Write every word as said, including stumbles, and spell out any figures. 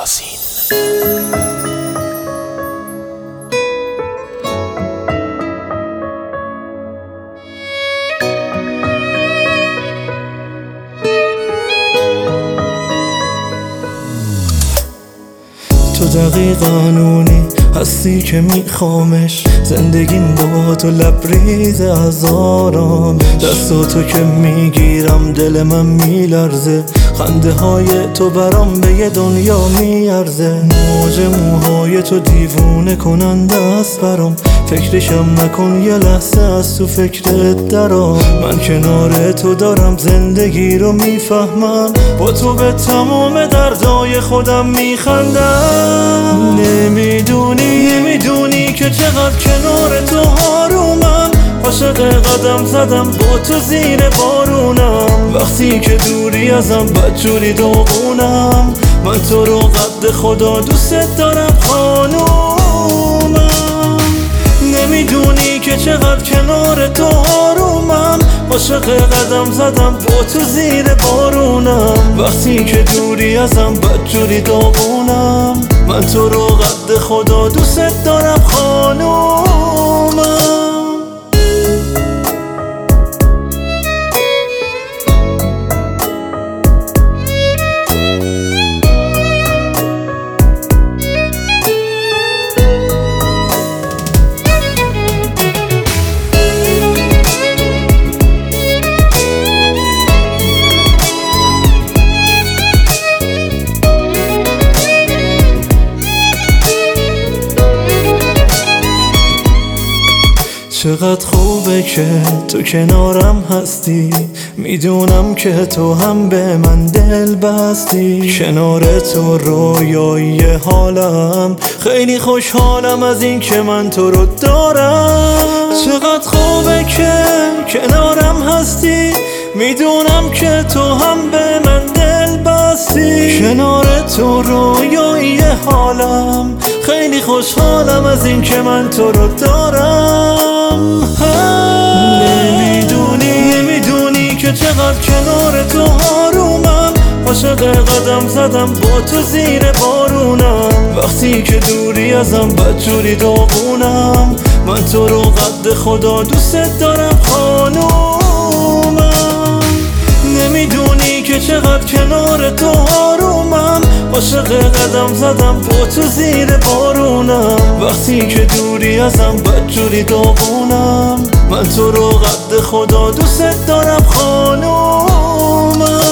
یاسین. تو دقیقاً اونی هستی که میخوامش، زندگیم با تو لبریز از آرام. دستاتو که میگیرم دل من میلرزه، خنده های تو برام به یه دنیا میارزه. موج موهای تو دیوونه کننده است برام، فکرشم نکن یه لحظه از تو فکرت درام. من کنار تو دارم زندگی رو میفهمم، با تو به تمام دردای خودم میخندم. نمیدونی نمیدونی که چقدر کنار تو آرومم، عاشق قدم زدم با تو زیر بارونم. وقتی که دوری ازم بدجوری داغونم، من تو رو قد خدا دوست دارم خانومم. نمیدونی که چقدر کنار تو آرومم، عاشق قدم زدم با تو زیر بارونم. وقتی که دوری ازم بدجوری داغونم، من تو رو قد خدا دوست دارم خانومم. چقدر خوبه که تو کنارم هستی، میدونم که تو هم به من دل بستی. کنار تو رویایی حالم، خیلی خوشحالم از این که من تو رو دارم. چقدر خوبه که کنارم هستی، میدونم که تو هم به من دل بستی. کنار تو رویایی حالم، خیلی خوشحالم از این که من تو رو دارم. نمیدونی نمیدونی که چقدر کنار تو آرومم، عاشق قدم زدم با تو زیر بارونم. وقتی که دوری ازم بدجوری داغونم، من تو رو قد خدا دوست دارم خانومم. نمیدونی که چقدر کنار تو آرومم، عاشق قدم زدم با تو زیر بارونم. وقتی که دوری ازم بدجوری داغونم، من تو رو قد خدا دوست دارم خانومم.